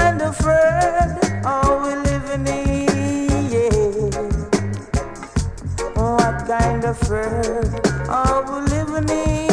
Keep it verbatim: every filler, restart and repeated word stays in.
kind of world are we living in? Yeah. What kind of world are we living in?